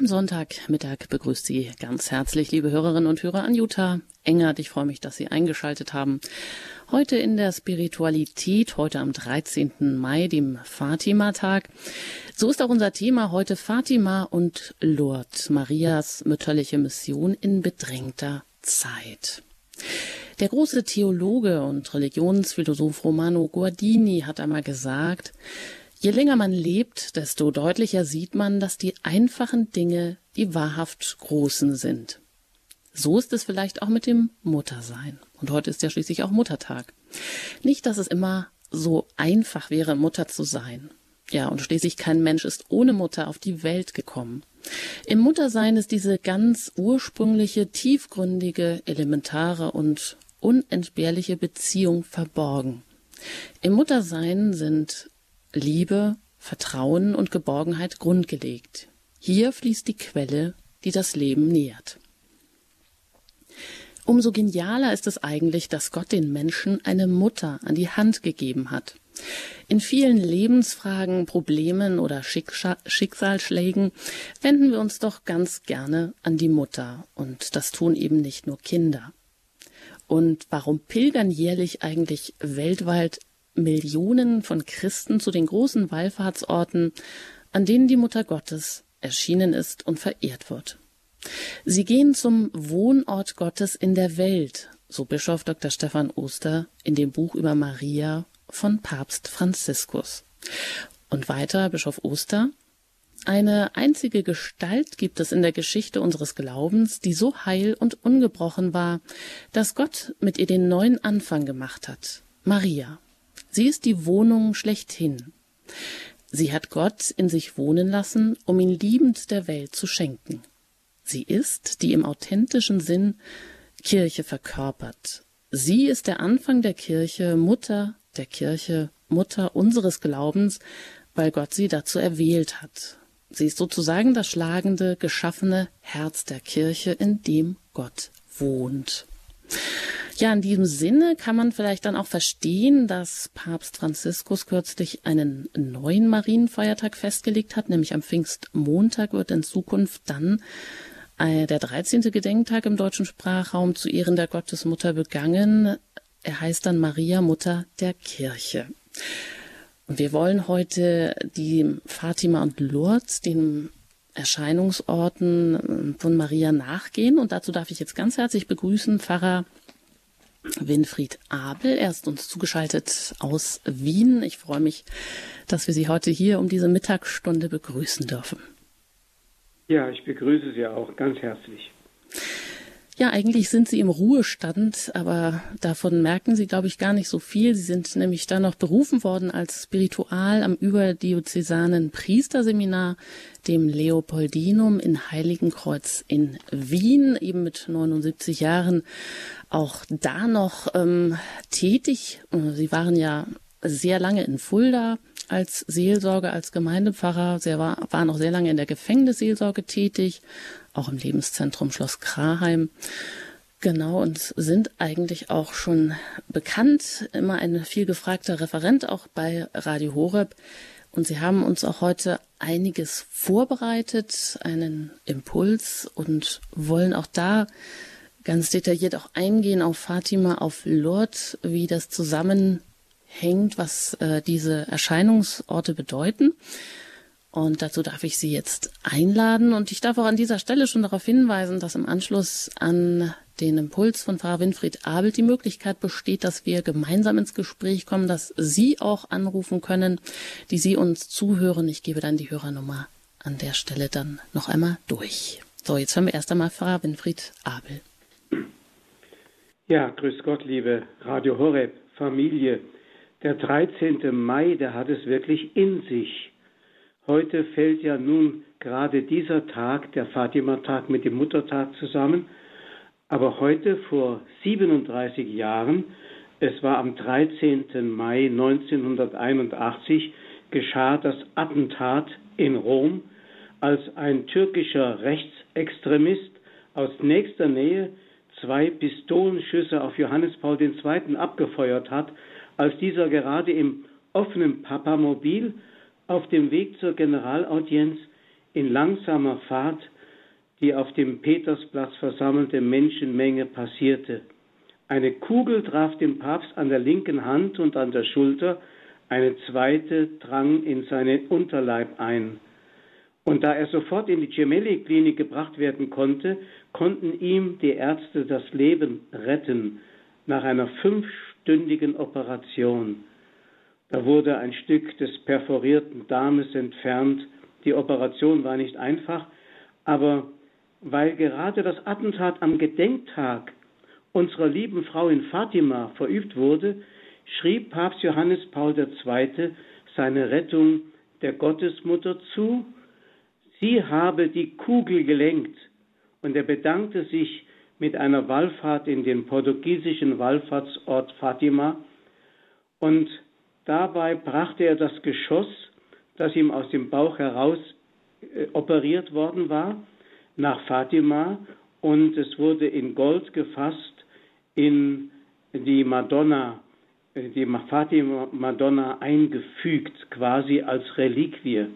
Am Sonntagmittag begrüßt Sie ganz herzlich, liebe Hörerinnen und Hörer, Anjuta Engert. Ich freue mich, dass Sie eingeschaltet haben. Heute in der Spiritualität, heute am 13. Mai, dem Fatima-Tag. So ist auch unser Thema heute Fatima und Lourdes, Marias mütterliche Mission in bedrängter Zeit. Der große Theologe und Religionsphilosoph Romano Guardini hat einmal gesagt: Je länger man lebt, desto deutlicher sieht man, dass die einfachen Dinge die wahrhaft großen sind. So ist es vielleicht auch mit dem Muttersein. Und heute ist ja schließlich auch Muttertag. Nicht, dass es immer so einfach wäre, Mutter zu sein. Ja, und schließlich kein Mensch ist ohne Mutter auf die Welt gekommen. Im Muttersein ist diese ganz ursprüngliche, tiefgründige, elementare und unentbehrliche Beziehung verborgen. Im Muttersein sind Liebe, Vertrauen und Geborgenheit grundgelegt. Hier fließt die Quelle, die das Leben nährt. Umso genialer ist es eigentlich, dass Gott den Menschen eine Mutter an die Hand gegeben hat. In vielen Lebensfragen, Problemen oder Schicksalsschlägen wenden wir uns doch ganz gerne an die Mutter. Und das tun eben nicht nur Kinder. Und warum pilgern jährlich eigentlich weltweit Millionen von Christen zu den großen Wallfahrtsorten, an denen die Mutter Gottes erschienen ist und verehrt wird? Sie gehen zum Wohnort Gottes in der Welt, so Bischof Dr. Stefan Oster in dem Buch über Maria von Papst Franziskus. Und weiter Bischof Oster: Eine einzige Gestalt gibt es in der Geschichte unseres Glaubens, die so heil und ungebrochen war, dass Gott mit ihr den neuen Anfang gemacht hat: Maria. Sie ist die Wohnung schlechthin. Sie hat Gott in sich wohnen lassen, um ihn liebend der Welt zu schenken. Sie ist, die im authentischen Sinn Kirche verkörpert. Sie ist der Anfang der Kirche, Mutter der Kirche, Mutter unseres Glaubens, weil Gott sie dazu erwählt hat. Sie ist sozusagen das schlagende, geschaffene Herz der Kirche, in dem Gott wohnt. Ja, in diesem Sinne kann man vielleicht dann auch verstehen, dass Papst Franziskus kürzlich einen neuen Marienfeiertag festgelegt hat, nämlich am Pfingstmontag wird in Zukunft dann der 13. Gedenktag im deutschen Sprachraum zu Ehren der Gottesmutter begangen. Er heißt dann Maria, Mutter der Kirche. Und wir wollen heute die Fatima und Lourdes, den Erscheinungsorten von Maria, nachgehen. Und dazu darf ich jetzt ganz herzlich begrüßen Pfarrer Winfried Abel. Er ist uns zugeschaltet aus Wien. Ich freue mich, dass wir Sie heute hier um diese Mittagsstunde begrüßen dürfen. Ja, ich begrüße Sie auch ganz herzlich. Ja, eigentlich sind Sie im Ruhestand, aber davon merken Sie, glaube ich, gar nicht so viel. Sie sind nämlich dann noch berufen worden als Spiritual am überdiözesanen Priesterseminar, dem Leopoldinum in Heiligenkreuz in Wien, eben mit 79 Jahren auch da noch tätig. Sie waren ja sehr lange in Fulda als Seelsorger, als Gemeindepfarrer. Sie waren auch sehr lange in der Gefängnisseelsorge tätig, auch im Lebenszentrum Schloss Kraheim. Genau, und sind eigentlich auch schon bekannt, immer ein viel gefragter Referent, auch bei Radio Horeb. Und Sie haben uns auch heute einiges vorbereitet, einen Impuls, und wollen auch da ganz detailliert auch eingehen auf Fatima, auf Lourdes, wie das zusammenhängt, was diese Erscheinungsorte bedeuten. Und dazu darf ich Sie jetzt einladen. Und ich darf auch an dieser Stelle schon darauf hinweisen, dass im Anschluss an den Impuls von Pfarrer Winfried Abel die Möglichkeit besteht, dass wir gemeinsam ins Gespräch kommen, dass Sie auch anrufen können, die Sie uns zuhören. Ich gebe dann die Hörernummer an der Stelle dann noch einmal durch. So, jetzt hören wir erst einmal Pfarrer Winfried Abel. Ja, grüß Gott, liebe Radio Horeb Familie. Der 13. Mai, der hat es wirklich in sich. Heute fällt ja nun gerade dieser Tag, der Fatima-Tag, mit dem Muttertag zusammen. Aber heute vor 37 Jahren, es war am 13. Mai 1981, geschah das Attentat in Rom, als ein türkischer Rechtsextremist aus nächster Nähe 2 Pistolenschüsse auf Johannes Paul II. Abgefeuert hat, als dieser gerade im offenen Papamobil auf dem Weg zur Generalaudienz in langsamer Fahrt die auf dem Petersplatz versammelte Menschenmenge passierte. Eine Kugel traf den Papst an der linken Hand und an der Schulter, eine zweite drang in seinen Unterleib ein. Und da er sofort in die Gemelli-Klinik gebracht werden konnte, konnten ihm die Ärzte das Leben retten, nach einer 5-stündigen Operation. Da wurde ein Stück des perforierten Darmes entfernt. Die Operation war nicht einfach, aber weil gerade das Attentat am Gedenktag unserer lieben Frau in Fatima verübt wurde, schrieb Papst Johannes Paul II. Seine Rettung der Gottesmutter zu. Sie habe die Kugel gelenkt, und er bedankte sich mit einer Wallfahrt in den portugiesischen Wallfahrtsort Fatima, und dabei brachte er das Geschoss, das ihm aus dem Bauch heraus operiert worden war, nach Fatima, und es wurde in Gold gefasst in die Madonna, die Fatima-Madonna eingefügt, quasi als Reliquie.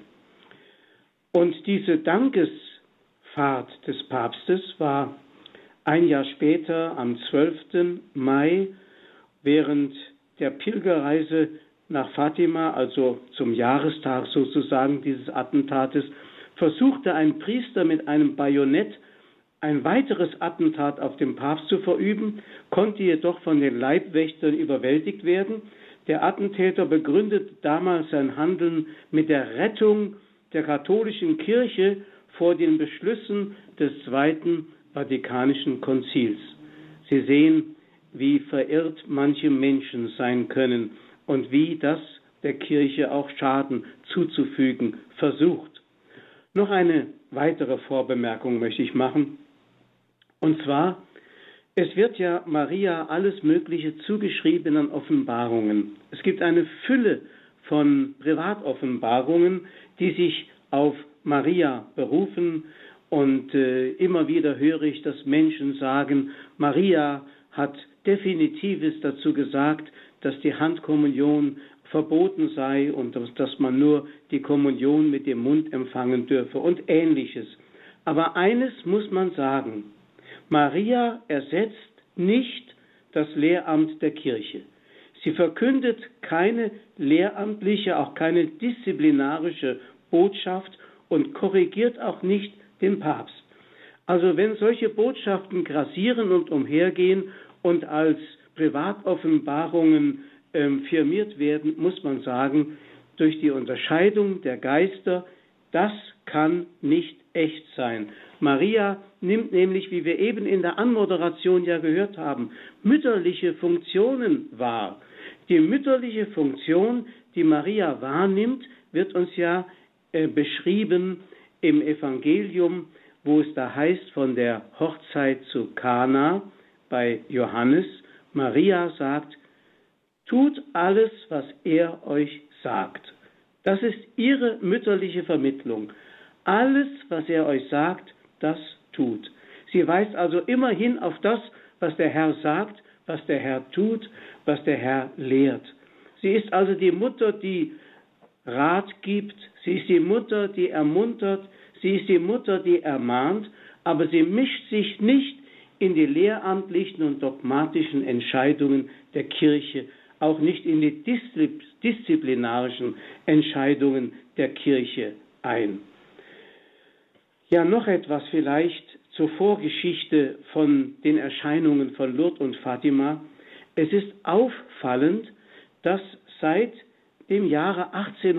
Und diese Dankesfahrt des Papstes war ein Jahr später, am 12. Mai, während der Pilgerreise nach Fatima, also zum Jahrestag sozusagen dieses Attentates, versuchte ein Priester mit einem Bajonett ein weiteres Attentat auf den Papst zu verüben, konnte jedoch von den Leibwächtern überwältigt werden. Der Attentäter begründete damals sein Handeln mit der Rettung der katholischen Kirche vor den Beschlüssen des Zweiten Vatikanischen Konzils. Sie sehen, wie verirrt manche Menschen sein können und wie das der Kirche auch Schaden zuzufügen versucht. Noch eine weitere Vorbemerkung möchte ich machen. Und zwar, es wird ja Maria alles Mögliche zugeschrieben an Offenbarungen. Es gibt eine Fülle von Privatoffenbarungen, die sich auf Maria berufen. Und immer wieder höre ich, dass Menschen sagen, Maria hat Definitives dazu gesagt, dass die Handkommunion verboten sei und dass man nur die Kommunion mit dem Mund empfangen dürfe und Ähnliches. Aber eines muss man sagen: Maria ersetzt nicht das Lehramt der Kirche. Sie verkündet keine lehramtliche, auch keine disziplinarische Botschaft und korrigiert auch nicht den Papst. Also wenn solche Botschaften grassieren und umhergehen und als Privatoffenbarungen firmiert werden, muss man sagen, durch die Unterscheidung der Geister, das kann nicht echt sein. Maria nimmt nämlich, wie wir eben in der Anmoderation ja gehört haben, mütterliche Funktionen wahr. Die mütterliche Funktion, die Maria wahrnimmt, wird uns ja beschrieben im Evangelium, wo es da heißt von der Hochzeit zu Kana bei Johannes. Maria sagt: Tut alles, was er euch sagt. Das ist ihre mütterliche Vermittlung. Alles, was er euch sagt, das tut. Sie weist also immerhin auf das, was der Herr sagt, was der Herr tut, was der Herr lehrt. Sie ist also die Mutter, die Rat gibt. Sie ist die Mutter, die ermuntert. Sie ist die Mutter, die ermahnt. Aber sie mischt sich nicht in die lehramtlichen und dogmatischen Entscheidungen der Kirche, auch nicht in die disziplinarischen Entscheidungen der Kirche ein. Ja, noch etwas vielleicht zur Vorgeschichte von den Erscheinungen von Lourdes und Fatima. Es ist auffallend, dass seit dem Jahre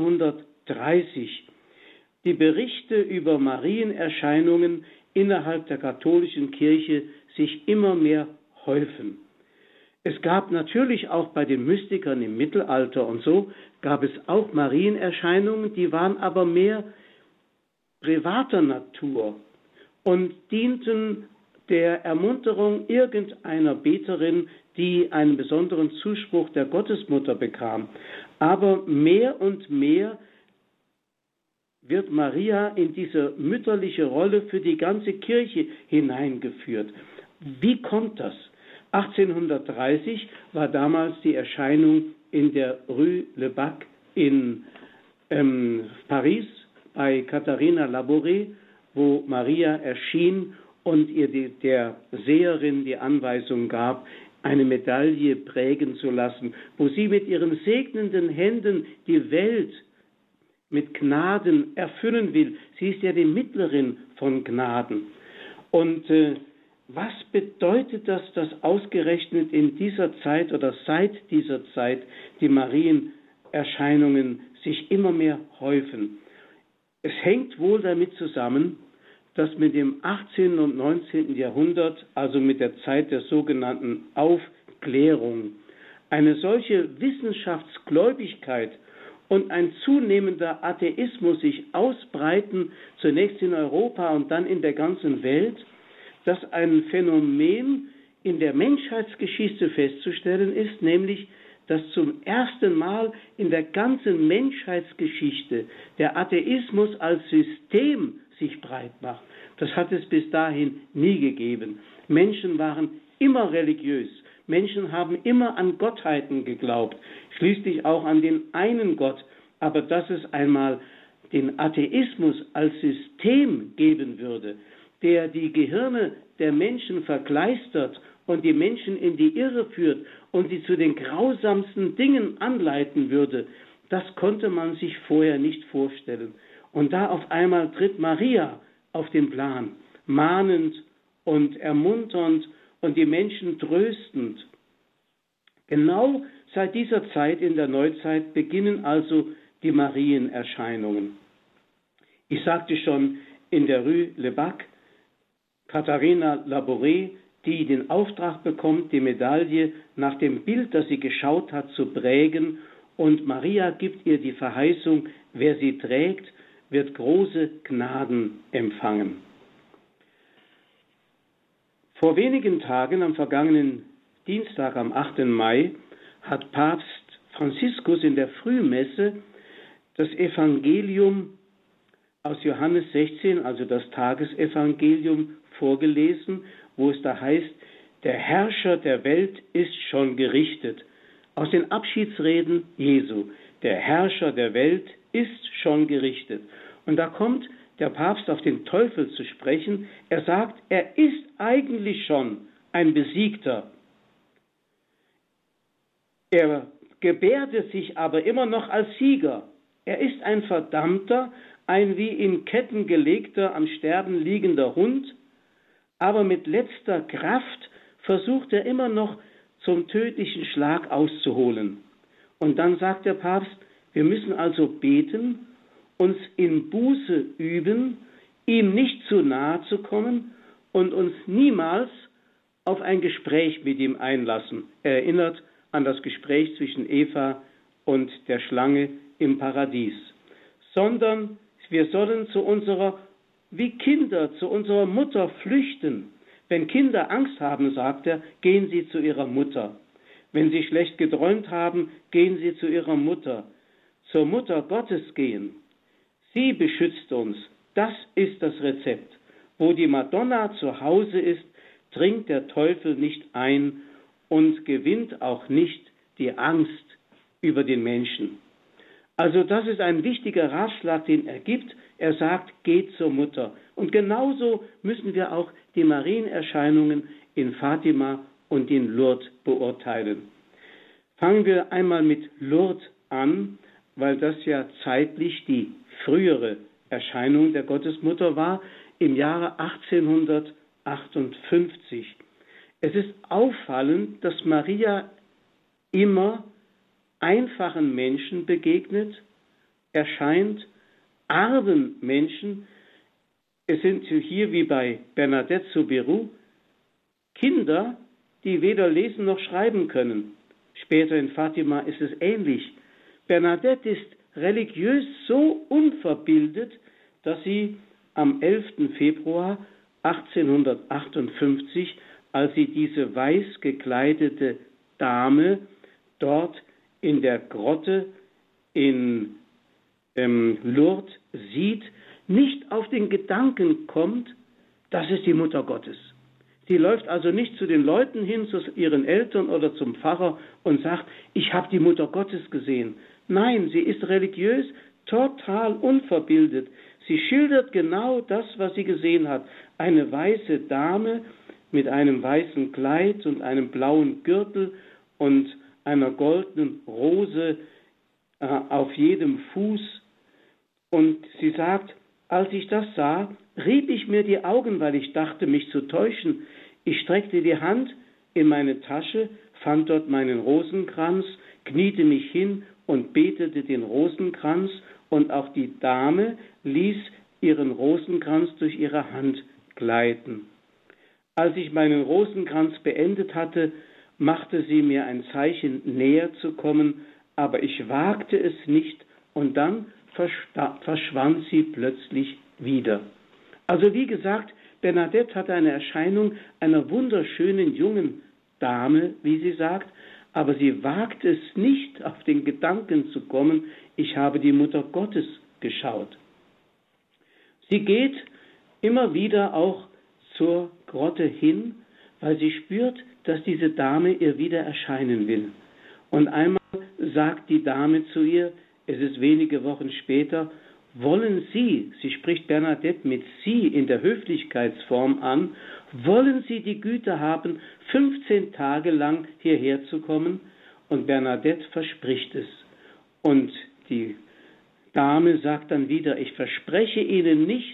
1830 die Berichte über Marienerscheinungen innerhalb der katholischen Kirche sich immer mehr häufen. Es gab natürlich auch bei den Mystikern im Mittelalter und so, gab es auch Marienerscheinungen, die waren aber mehr privater Natur und dienten der Ermunterung irgendeiner Beterin, die einen besonderen Zuspruch der Gottesmutter bekam. Aber mehr und mehr wird Maria in diese mütterliche Rolle für die ganze Kirche hineingeführt. Wie kommt das? 1830 war damals die Erscheinung in der Rue Le Bac in Paris, bei Katharina Labouré, wo Maria erschien und ihr der Seherin die Anweisung gab, eine Medaille prägen zu lassen, wo sie mit ihren segnenden Händen die Welt mit Gnaden erfüllen will. Sie ist ja die Mittlerin von Gnaden. Und was bedeutet das, dass ausgerechnet in dieser Zeit oder seit dieser Zeit die Marienerscheinungen sich immer mehr häufen? Es hängt wohl damit zusammen, dass mit dem 18. und 19. Jahrhundert, also mit der Zeit der sogenannten Aufklärung, eine solche Wissenschaftsgläubigkeit und ein zunehmender Atheismus sich ausbreiten, zunächst in Europa und dann in der ganzen Welt, dass ein Phänomen in der Menschheitsgeschichte festzustellen ist, nämlich, dass zum ersten Mal in der ganzen Menschheitsgeschichte der Atheismus als System sich breit macht. Das hat es bis dahin nie gegeben. Menschen waren immer religiös. Menschen haben immer an Gottheiten geglaubt, schließlich auch an den einen Gott. Aber dass es einmal den Atheismus als System geben würde, der die Gehirne der Menschen verkleistert und die Menschen in die Irre führt und sie zu den grausamsten Dingen anleiten würde, das konnte man sich vorher nicht vorstellen. Und da auf einmal tritt Maria auf den Plan, mahnend und ermunternd und die Menschen tröstend. Genau seit dieser Zeit in der Neuzeit beginnen also die Marienerscheinungen. Ich sagte schon, in der Rue Lebac, Katharina Labouré, die den Auftrag bekommt, die Medaille nach dem Bild, das sie geschaut hat, zu prägen, und Maria gibt ihr die Verheißung, wer sie trägt, wird große Gnaden empfangen. Vor wenigen Tagen, am vergangenen Dienstag, am 8. Mai, hat Papst Franziskus in der Frühmesse das Evangelium aus Johannes 16, also das Tagesevangelium, vorgelesen, wo es da heißt, der Herrscher der Welt ist schon gerichtet. Aus den Abschiedsreden Jesu, der Herrscher der Welt ist schon gerichtet. Und da kommt der Papst auf den Teufel zu sprechen. Er sagt, er ist eigentlich schon ein Besiegter. Er gebärdet sich aber immer noch als Sieger. Er ist ein Verdammter, ein wie in Ketten gelegter, am Sterben liegender Hund, aber mit letzter Kraft versucht er immer noch zum tödlichen Schlag auszuholen. Und dann sagt der Papst, wir müssen also beten, uns in Buße üben, ihm nicht zu nahe zu kommen und uns niemals auf ein Gespräch mit ihm einlassen. Er erinnert an das Gespräch zwischen Eva und der Schlange im Paradies. Sondern wir sollen wie Kinder zu unserer Mutter flüchten. Wenn Kinder Angst haben, sagt er, gehen sie zu ihrer Mutter. Wenn sie schlecht geträumt haben, gehen sie zu ihrer Mutter. Zur Mutter Gottes gehen. Sie beschützt uns. Das ist das Rezept. Wo die Madonna zu Hause ist, dringt der Teufel nicht ein und gewinnt auch nicht die Angst über den Menschen. Also das ist ein wichtiger Ratschlag, den er gibt. Er sagt, geht zur Mutter. Und genauso müssen wir auch die Marienerscheinungen in Fatima und in Lourdes beurteilen. Fangen wir einmal mit Lourdes an, weil das ja zeitlich die frühere Erscheinung der Gottesmutter war, im Jahre 1858. Es ist auffallend, dass Maria immer einfachen Menschen begegnet, erscheint, armen Menschen. Es sind hier wie bei Bernadette Soubirous Kinder, die weder lesen noch schreiben können. Später in Fatima ist es ähnlich. Bernadette ist religiös so unverbildet, dass sie am 11. Februar 1858, als sie diese weiß gekleidete Dame dort in der Grotte in Lourdes sieht, nicht auf den Gedanken kommt, das ist die Mutter Gottes. Sie läuft also nicht zu den Leuten hin, zu ihren Eltern oder zum Pfarrer und sagt, ich habe die Mutter Gottes gesehen. Nein, sie ist religiös, total unverbildet. Sie schildert genau das, was sie gesehen hat. Eine weiße Dame mit einem weißen Kleid und einem blauen Gürtel und einer goldenen Rose auf jedem Fuß. Und sie sagt, als ich das sah, rieb ich mir die Augen, weil ich dachte, mich zu täuschen. Ich streckte die Hand in meine Tasche, fand dort meinen Rosenkranz, kniete mich hin und betete den Rosenkranz, und auch die Dame ließ ihren Rosenkranz durch ihre Hand gleiten. Als ich meinen Rosenkranz beendet hatte, machte sie mir ein Zeichen, näher zu kommen, aber ich wagte es nicht, und dann verschwand sie plötzlich wieder. Also wie gesagt, Bernadette hatte eine Erscheinung einer wunderschönen jungen Dame, wie sie sagt, aber sie wagt es nicht, auf den Gedanken zu kommen, ich habe die Mutter Gottes geschaut. Sie geht immer wieder auch zur Grotte hin, weil sie spürt, dass diese Dame ihr wieder erscheinen will. Und einmal sagt die Dame zu ihr, es ist wenige Wochen später, wollen Sie, sie spricht Bernadette mit Sie in der Höflichkeitsform an, wollen Sie die Güte haben, 15 Tage lang hierher zu kommen? Und Bernadette verspricht es. Und die Dame sagt dann wieder, ich verspreche Ihnen nichts,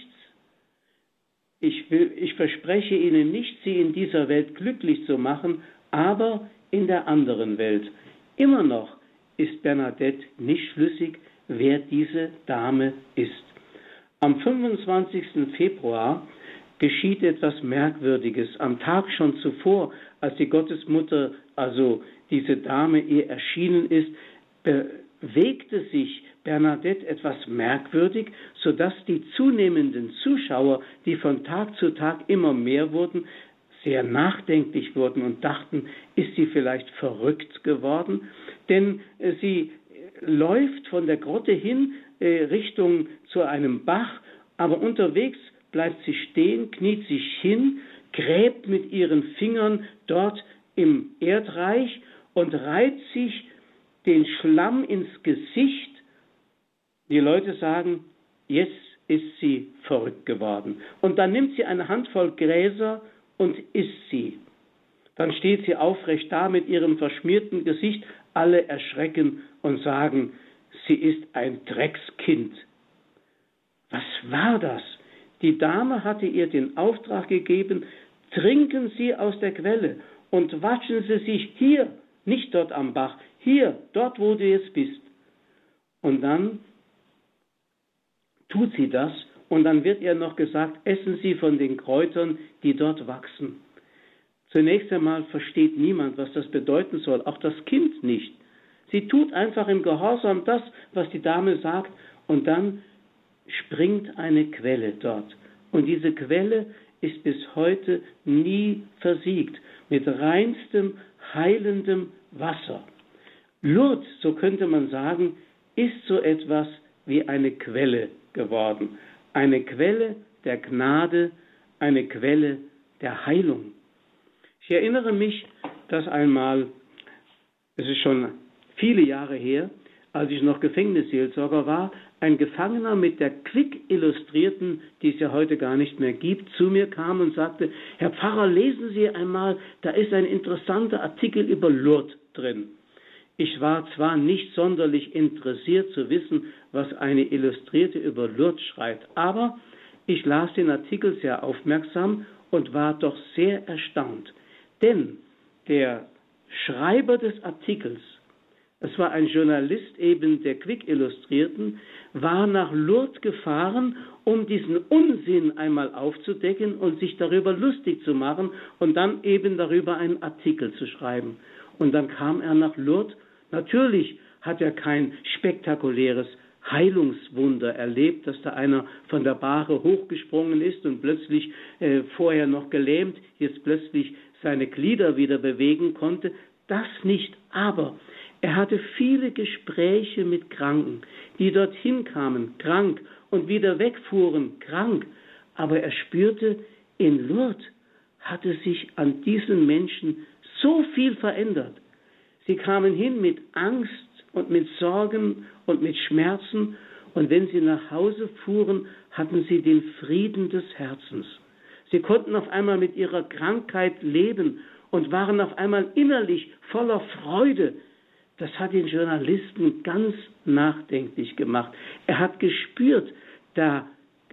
ich verspreche Ihnen nicht, Sie in dieser Welt glücklich zu machen, aber in der anderen Welt. Immer noch ist Bernadette nicht schlüssig, wer diese Dame ist. Am 25. Februar geschieht etwas Merkwürdiges. Am Tag schon zuvor, als die Gottesmutter, also diese Dame, ihr erschienen ist, bewegte sich Bernadette etwas merkwürdig, sodass die zunehmenden Zuschauer, die von Tag zu Tag immer mehr wurden, sehr nachdenklich wurden und dachten, ist sie vielleicht verrückt geworden? Denn sie läuft von der Grotte hin Richtung zu einem Bach, aber unterwegs bleibt sie stehen, kniet sich hin, gräbt mit ihren Fingern dort im Erdreich und reibt sich den Schlamm ins Gesicht. Die Leute sagen, jetzt ist sie verrückt geworden. Und dann nimmt sie eine Handvoll Gräser und isst sie. Dann steht sie aufrecht da mit ihrem verschmierten Gesicht. Alle erschrecken und sagen, sie ist ein Dreckskind. Was war das? Die Dame hatte ihr den Auftrag gegeben, trinken Sie aus der Quelle und waschen Sie sich hier, nicht dort am Bach, hier, dort, wo du jetzt bist. Und dann tut sie das und dann wird ihr noch gesagt, essen Sie von den Kräutern, die dort wachsen. Zunächst einmal versteht niemand, was das bedeuten soll, auch das Kind nicht. Sie tut einfach im Gehorsam das, was die Dame sagt, und dann springt eine Quelle dort. Und diese Quelle ist bis heute nie versiegt, mit reinstem, heilendem Wasser. Lourdes, so könnte man sagen, ist so etwas wie eine Quelle geworden. Eine Quelle der Gnade, eine Quelle der Heilung. Ich erinnere mich, dass einmal, es ist schon viele Jahre her, als ich noch Gefängnisseelsorger war, ein Gefangener mit der Quick Illustrierten, die es ja heute gar nicht mehr gibt, zu mir kam und sagte, Herr Pfarrer, lesen Sie einmal, da ist ein interessanter Artikel über Lourdes drin. Ich war zwar nicht sonderlich interessiert zu wissen, was eine Illustrierte über Lourdes schreibt, aber ich las den Artikel sehr aufmerksam und war doch sehr erstaunt. Denn der Schreiber des Artikels, es war ein Journalist eben der Quick Illustrierten, war nach Lourdes gefahren, um diesen Unsinn einmal aufzudecken und sich darüber lustig zu machen und dann eben darüber einen Artikel zu schreiben. Und dann kam er nach Lourdes. Natürlich hat er kein spektakuläres Heilungswunder erlebt, dass da einer von der Bahre hochgesprungen ist und plötzlich vorher noch gelähmt, jetzt plötzlich seine Glieder wieder bewegen konnte. Das nicht, aber er hatte viele Gespräche mit Kranken, die dorthin kamen, krank, und wieder wegfuhren, krank. Aber er spürte, in Lourdes hatte sich an diesen Menschen so viel verändert. Sie kamen hin mit Angst und mit Sorgen und mit Schmerzen, Und wenn sie nach Hause fuhren, hatten sie den Frieden des Herzens. Sie konnten auf einmal mit ihrer Krankheit leben und waren auf einmal innerlich voller Freude. Das hat den Journalisten ganz nachdenklich gemacht. Er hat gespürt, da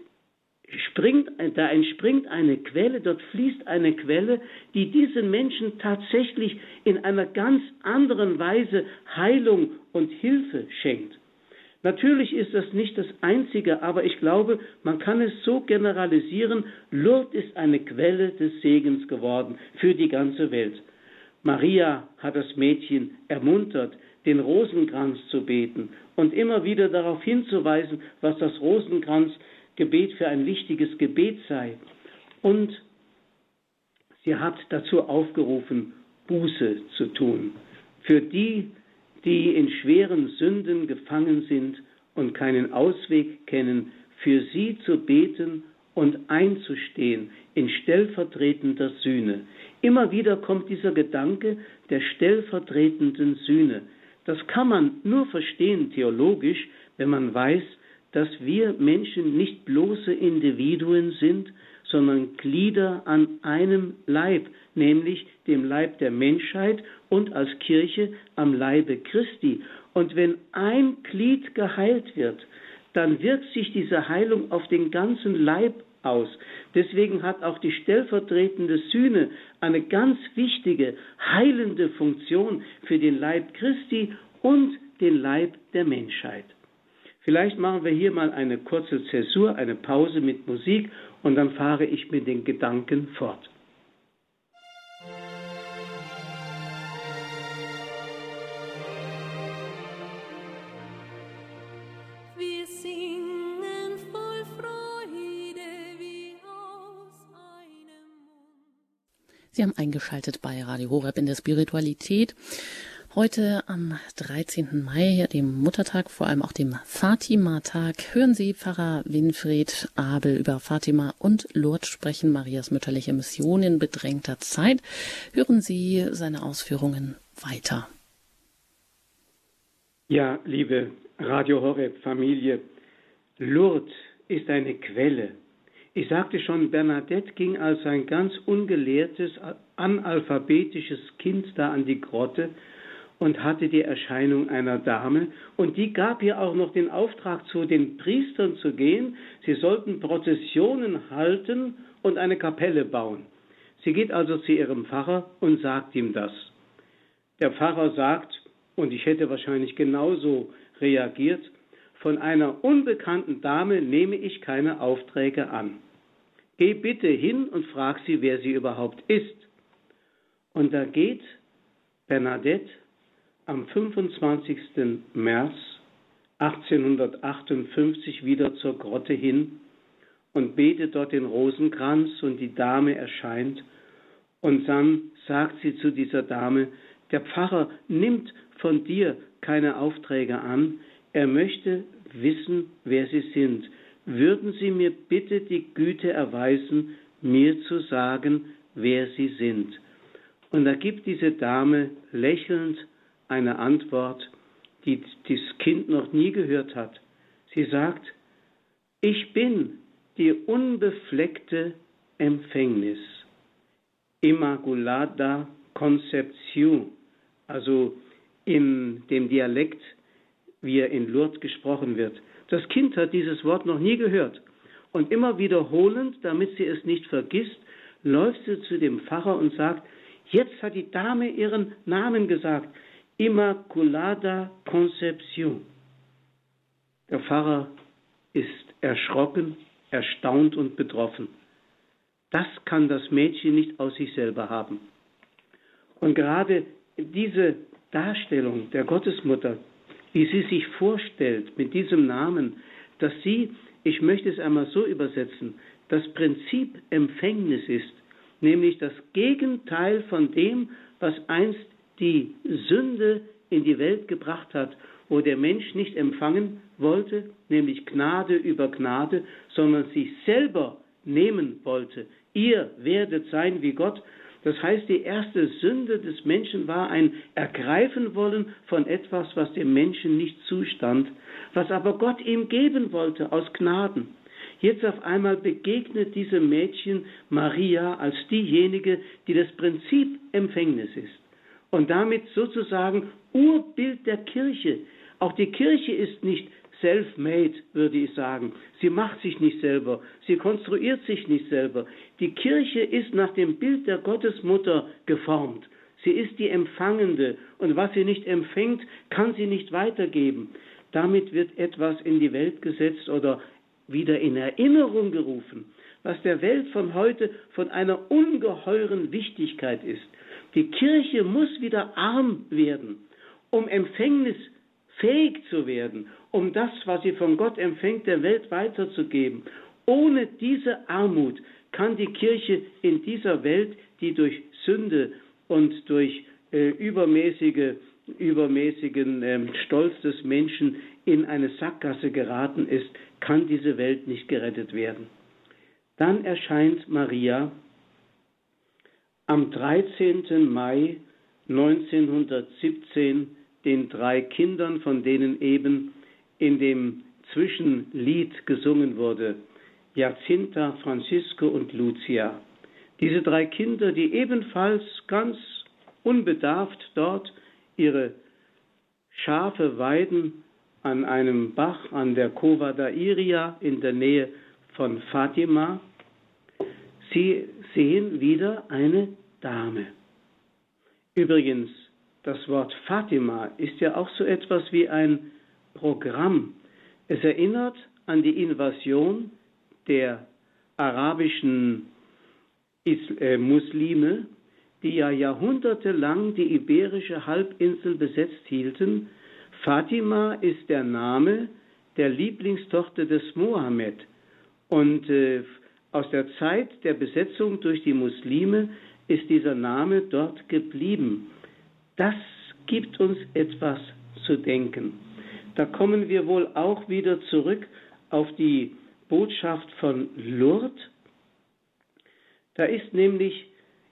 entspringt eine Quelle, dort fließt eine Quelle, die diesen Menschen tatsächlich in einer ganz anderen Weise Heilung und Hilfe schenkt. Natürlich ist das nicht das Einzige, aber ich glaube, man kann es so generalisieren, Lourdes ist eine Quelle des Segens geworden für die ganze Welt. Maria hat das Mädchen ermuntert, den Rosenkranz zu beten und immer wieder darauf hinzuweisen, was das Rosenkranzgebet für ein wichtiges Gebet sei. Und sie hat dazu aufgerufen, Buße zu tun. Für die, die in schweren Sünden gefangen sind und keinen Ausweg kennen, für sie zu beten und einzustehen in stellvertretender Sühne. Immer wieder kommt dieser Gedanke der stellvertretenden Sühne. Das kann man nur verstehen theologisch, wenn man weiß, dass wir Menschen nicht bloße Individuen sind, sondern Glieder an einem Leib, nämlich dem Leib der Menschheit und als Kirche am Leibe Christi. Und wenn ein Glied geheilt wird, dann wirkt sich diese Heilung auf den ganzen Leib aus. Deswegen hat auch die stellvertretende Sühne eine ganz wichtige, heilende Funktion für den Leib Christi und den Leib der Menschheit. Vielleicht machen wir hier mal eine kurze Zäsur, eine Pause mit Musik und dann fahre ich mit den Gedanken fort. Wir singen voll Freude wie aus einem Mund. Sie haben eingeschaltet bei Radio Horeb in der Spiritualität. Heute am 13. Mai, dem Muttertag, vor allem auch dem Fatima-Tag, hören Sie Pfarrer Winfried Abel über Fatima und Lourdes sprechen, Marias mütterliche Mission in bedrängter Zeit. Hören Sie seine Ausführungen weiter. Ja, liebe Radio Horeb Familie, Lourdes ist eine Quelle. Ich sagte schon, Bernadette ging als ein ganz ungelehrtes, analphabetisches Kind da an die Grotte und hatte die Erscheinung einer Dame. Und die gab ihr auch noch den Auftrag, zu den Priestern zu gehen. Sie sollten Prozessionen halten und eine Kapelle bauen. Sie geht also zu ihrem Pfarrer und sagt ihm das. Der Pfarrer sagt, und ich hätte wahrscheinlich genauso reagiert, von einer unbekannten Dame nehme ich keine Aufträge an. Geh bitte hin und frag sie, wer sie überhaupt ist. Und da geht Bernadette am 25. März 1858 wieder zur Grotte hin und betet dort den Rosenkranz und die Dame erscheint. Und dann sagt sie zu dieser Dame, der Pfarrer nimmt von dir keine Aufträge an, er möchte wissen, wer Sie sind. Würden Sie mir bitte die Güte erweisen, mir zu sagen, wer Sie sind? Und da gibt diese Dame lächelnd eine Antwort, die das Kind noch nie gehört hat. Sie sagt, ich bin die unbefleckte Empfängnis, Immaculada Concepción, also in dem Dialekt, wie er in Lourdes gesprochen wird. Das Kind hat dieses Wort noch nie gehört. Und immer wiederholend, damit sie es nicht vergisst, läuft sie zu dem Pfarrer und sagt, jetzt hat die Dame ihren Namen gesagt, Immaculada Concepción. Der Pfarrer ist erschrocken, erstaunt und betroffen. Das kann das Mädchen nicht aus sich selber haben. Und gerade diese Darstellung der Gottesmutter, wie sie sich vorstellt mit diesem Namen, dass sie, ich möchte es einmal so übersetzen, das Prinzip Empfängnis ist, nämlich das Gegenteil von dem, was einst die Sünde in die Welt gebracht hat, wo der Mensch nicht empfangen wollte, nämlich Gnade über Gnade, sondern sich selber nehmen wollte. Ihr werdet sein wie Gott. Das heißt, die erste Sünde des Menschen war ein Ergreifen wollen von etwas, was dem Menschen nicht zustand, was aber Gott ihm geben wollte aus Gnaden. Jetzt auf einmal begegnet diesem Mädchen Maria als diejenige, die das Prinzip Empfängnis ist und damit sozusagen Urbild der Kirche. Auch die Kirche ist nicht self-made, würde ich sagen. Sie macht sich nicht selber, sie konstruiert sich nicht selber. Die Kirche ist nach dem Bild der Gottesmutter geformt. Sie ist die Empfangende und was sie nicht empfängt, kann sie nicht weitergeben. Damit wird etwas in die Welt gesetzt oder wieder in Erinnerung gerufen, was der Welt von heute von einer ungeheuren Wichtigkeit ist. Die Kirche muss wieder arm werden, um empfängnisfähig zu werden, um das, was sie von Gott empfängt, der Welt weiterzugeben. Ohne diese Armut kann die Kirche in dieser Welt, die durch Sünde und durch übermäßigen Stolz des Menschen in eine Sackgasse geraten ist, kann diese Welt nicht gerettet werden. Dann erscheint Maria am 13. Mai 1917 den 3 Kindern, von denen eben in dem Zwischenlied gesungen wurde, Jacinta, Francisco und Lucia. Diese 3 Kinder, die ebenfalls ganz unbedarft dort ihre Schafe weiden an einem Bach an der Cova da Iria in der Nähe von Fatima. Sie sehen wieder eine Dame. Übrigens, das Wort Fatima ist ja auch so etwas wie ein Programm. Es erinnert an die Invasion der arabischen Muslime, die ja jahrhundertelang die iberische Halbinsel besetzt hielten. Fatima ist der Name der Lieblingstochter des Mohammed. Und aus der Zeit der Besetzung durch die Muslime ist dieser Name dort geblieben. Das gibt uns etwas zu denken. Da kommen wir wohl auch wieder zurück auf die Botschaft von Lourdes. Da ist nämlich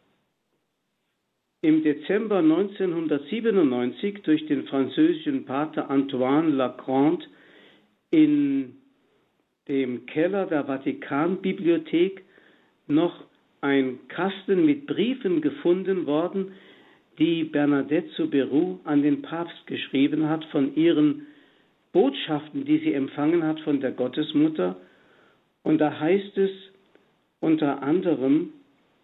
im Dezember 1997 durch den französischen Pater Antoine Lacrante in dem Keller der Vatikanbibliothek noch ein Kasten mit Briefen gefunden worden, die Bernadette Soubirous an den Papst geschrieben hat von ihren Botschaften, die sie empfangen hat von der Gottesmutter. Und da heißt es unter anderem,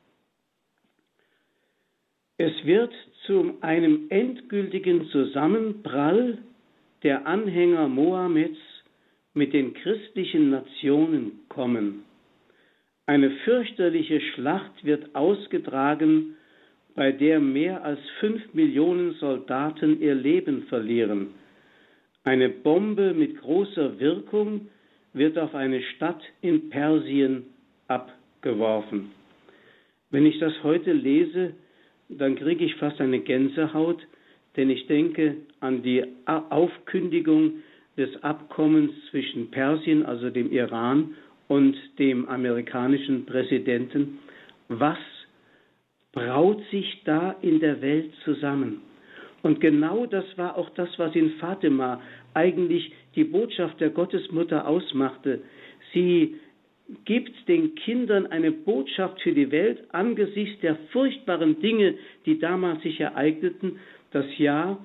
es wird zu einem endgültigen Zusammenprall der Anhänger Mohammeds mit den christlichen Nationen kommen. Eine fürchterliche Schlacht wird ausgetragen, bei der mehr als 5 Millionen Soldaten ihr Leben verlieren. Eine Bombe mit großer Wirkung wird auf eine Stadt in Persien abgeworfen. Wenn ich das heute lese, dann kriege ich fast eine Gänsehaut, denn ich denke an die Aufkündigung des Abkommens zwischen Persien, also dem Iran, und dem amerikanischen Präsidenten. Was braut sich da in der Welt zusammen? Und genau das war auch das, was in Fatima eigentlich die Botschaft der Gottesmutter ausmachte. Sie gibt den Kindern eine Botschaft für die Welt angesichts der furchtbaren Dinge, die damals sich ereigneten. Das Jahr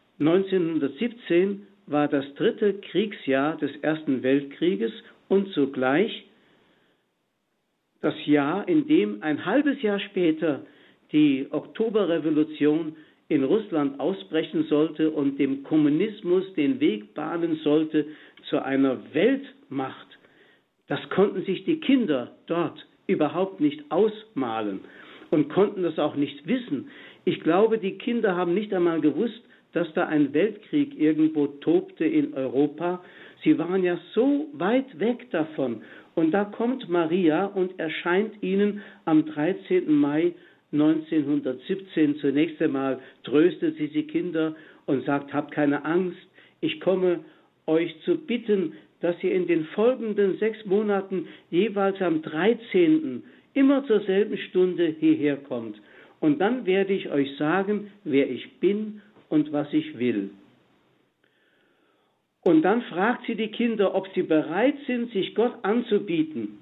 1917 war das 3. Kriegsjahr des Ersten Weltkrieges und zugleich das Jahr, in dem ein halbes Jahr später die Oktoberrevolution in Russland ausbrechen sollte und dem Kommunismus den Weg bahnen sollte zu einer Weltmacht. Das konnten sich die Kinder dort überhaupt nicht ausmalen und konnten das auch nicht wissen. Ich glaube, die Kinder haben nicht einmal gewusst, dass da ein Weltkrieg irgendwo tobte in Europa. Sie waren ja so weit weg davon. Und da kommt Maria und erscheint ihnen am 13. Mai 1917. Zunächst einmal tröstet sie die Kinder und sagt, habt keine Angst, ich komme euch zu bitten, dass ihr in den folgenden 6 Monaten jeweils am 13. immer zur selben Stunde hierher kommt. und dann werde ich euch sagen, wer ich bin und was ich will. Und dann fragt sie die Kinder, ob sie bereit sind, sich Gott anzubieten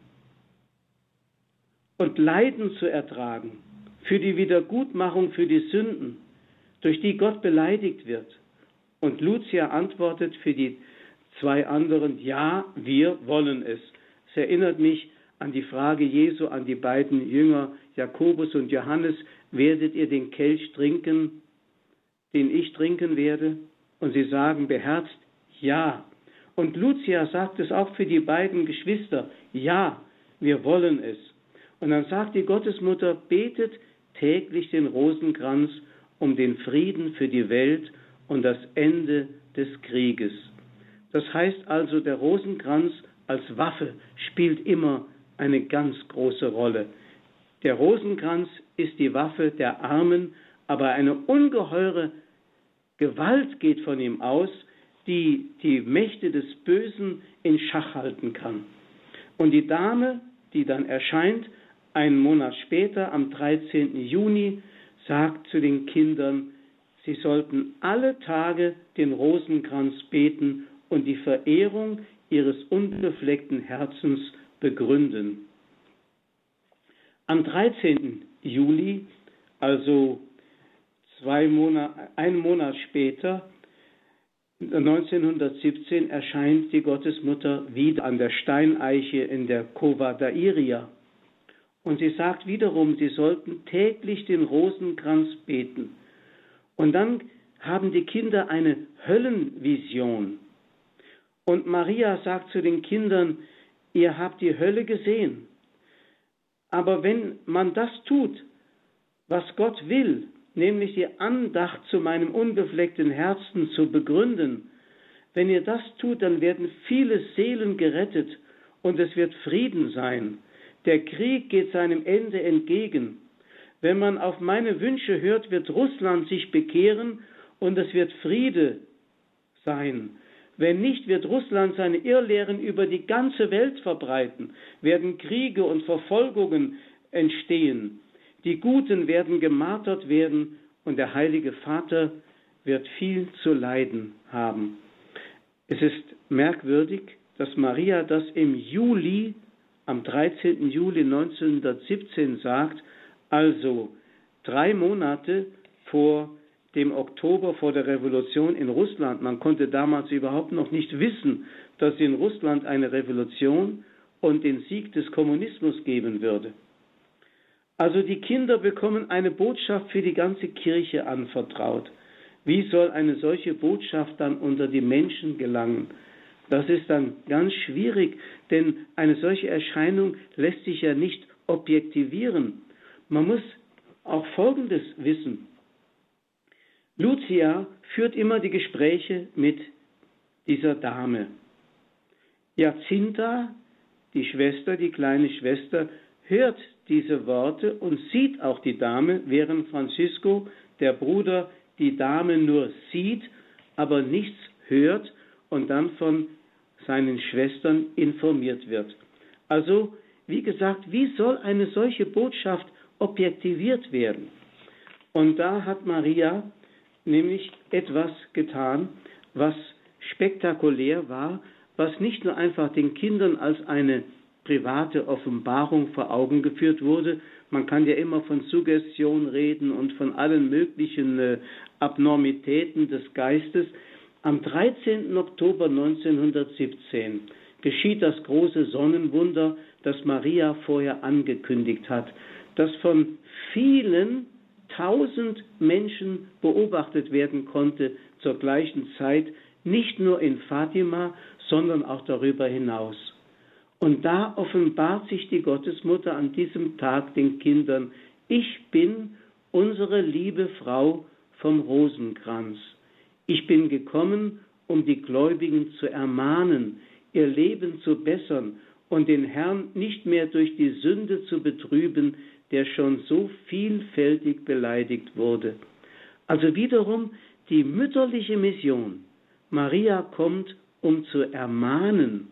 und Leiden zu ertragen für die Wiedergutmachung für die Sünden, durch die Gott beleidigt wird. Und Lucia antwortet für die zwei anderen, ja, wir wollen es. Es erinnert mich an die Frage Jesu an die beiden Jünger, Jakobus und Johannes, werdet ihr den Kelch trinken, den ich trinken werde? Und sie sagen beherzt, ja. Und Lucia sagt es auch für die beiden Geschwister, ja, wir wollen es. Und dann sagt die Gottesmutter, betet täglich den Rosenkranz um den Frieden für die Welt und das Ende des Krieges. Das heißt also, der Rosenkranz als Waffe spielt immer eine ganz große Rolle. Der Rosenkranz ist die Waffe der Armen, aber eine ungeheure Gewalt geht von ihm aus, die die Mächte des Bösen in Schach halten kann. Und die Dame, die dann erscheint, einen Monat später, am 13. Juni, sagt zu den Kindern, sie sollten alle Tage den Rosenkranz beten und die Verehrung ihres unbefleckten Herzens begründen. Am 13. Juli, also einen Monat später, 1917, erscheint die Gottesmutter wieder an der Steineiche in der Cova da Iria. Und sie sagt wiederum, sie sollten täglich den Rosenkranz beten. Und dann haben die Kinder eine Höllenvision. Und Maria sagt zu den Kindern, ihr habt die Hölle gesehen. Aber wenn man das tut, was Gott will, nämlich die Andacht zu meinem unbefleckten Herzen zu begründen, wenn ihr das tut, dann werden viele Seelen gerettet und es wird Frieden sein. Der Krieg geht seinem Ende entgegen. Wenn man auf meine Wünsche hört, wird Russland sich bekehren und es wird Friede sein. Wenn nicht, wird Russland seine Irrlehren über die ganze Welt verbreiten, werden Kriege und Verfolgungen entstehen. Die Guten werden gemartert werden und der Heilige Vater wird viel zu leiden haben. Es ist merkwürdig, dass Maria das im Juli, am 13. Juli 1917 sagt, also 3 Monate vor dem Oktober, vor der Revolution in Russland. Man konnte damals überhaupt noch nicht wissen, dass es in Russland eine Revolution und den Sieg des Kommunismus geben würde. Also die Kinder bekommen eine Botschaft für die ganze Kirche anvertraut. Wie soll eine solche Botschaft dann unter die Menschen gelangen? Das ist dann ganz schwierig, denn eine solche Erscheinung lässt sich ja nicht objektivieren. Man muss auch Folgendes wissen. Lucia führt immer die Gespräche mit dieser Dame. Jacinta, die Schwester, die kleine Schwester, hört diese Worte und sieht auch die Dame, während Francisco, der Bruder, die Dame nur sieht, aber nichts hört und dann von seinen Schwestern informiert wird. Also, wie gesagt, wie soll eine solche Botschaft objektiviert werden? Und da hat Maria nämlich etwas getan, was spektakulär war, was nicht nur einfach den Kindern als eine private Offenbarung vor Augen geführt wurde. Man kann ja immer von Suggestion reden und von allen möglichen Abnormitäten des Geistes. Am 13. Oktober 1917 geschieht das große Sonnenwunder, das Maria vorher angekündigt hat, das von vielen 1000 Menschen beobachtet werden konnte zur gleichen Zeit, nicht nur in Fatima, sondern auch darüber hinaus. Und da offenbart sich die Gottesmutter an diesem Tag den Kindern, ich bin unsere liebe Frau vom Rosenkranz. Ich bin gekommen, um die Gläubigen zu ermahnen, ihr Leben zu bessern und den Herrn nicht mehr durch die Sünde zu betrüben, der schon so vielfältig beleidigt wurde. Also wiederum die mütterliche Mission. Maria kommt, um zu ermahnen.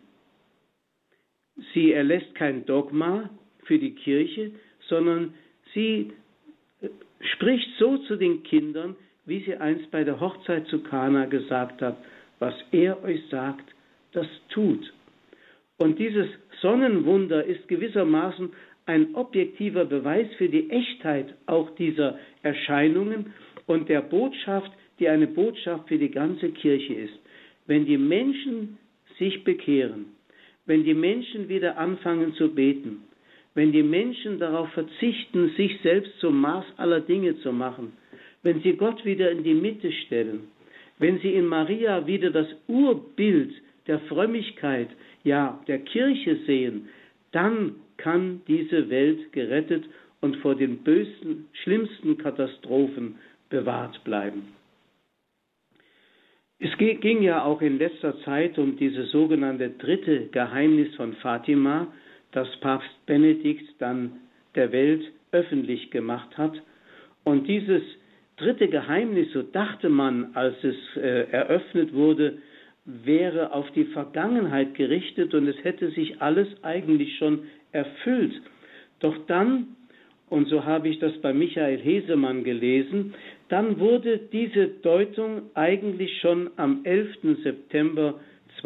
Sie erlässt kein Dogma für die Kirche, sondern sie spricht so zu den Kindern, wie sie einst bei der Hochzeit zu Kana gesagt hat, was er euch sagt, das tut. Und dieses Sonnenwunder ist gewissermaßen ein objektiver Beweis für die Echtheit auch dieser Erscheinungen und der Botschaft, die eine Botschaft für die ganze Kirche ist. Wenn die Menschen sich bekehren, wenn die Menschen wieder anfangen zu beten, wenn die Menschen darauf verzichten, sich selbst zum Maß aller Dinge zu machen, wenn sie Gott wieder in die Mitte stellen, wenn sie in Maria wieder das Urbild der Frömmigkeit, ja, der Kirche sehen, dann kann diese Welt gerettet und vor den bösen, schlimmsten Katastrophen bewahrt bleiben. Es ging ja auch in letzter Zeit um dieses sogenannte dritte Geheimnis von Fatima, das Papst Benedikt dann der Welt öffentlich gemacht hat. Und dieses dritte Geheimnis, so dachte man, als es eröffnet wurde, wäre auf die Vergangenheit gerichtet und es hätte sich alles eigentlich schon erfüllt. Doch dann, und so habe ich das bei Michael Hesemann gelesen, dann wurde diese Deutung eigentlich schon am 11. September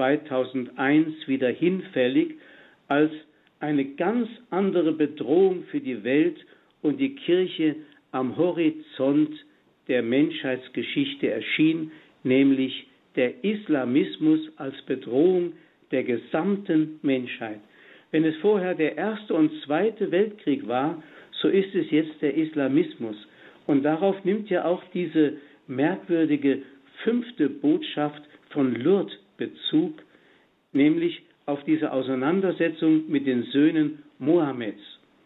2001 wieder hinfällig, als eine ganz andere Bedrohung für die Welt und die Kirche am Horizont der Menschheitsgeschichte erschien, nämlich der Islamismus als Bedrohung der gesamten Menschheit. Wenn es vorher der Erste und Zweite Weltkrieg war, so ist es jetzt der Islamismus. Und darauf nimmt ja auch diese merkwürdige 5. Botschaft von Lourdes Bezug, nämlich auf diese Auseinandersetzung mit den Söhnen Mohammeds.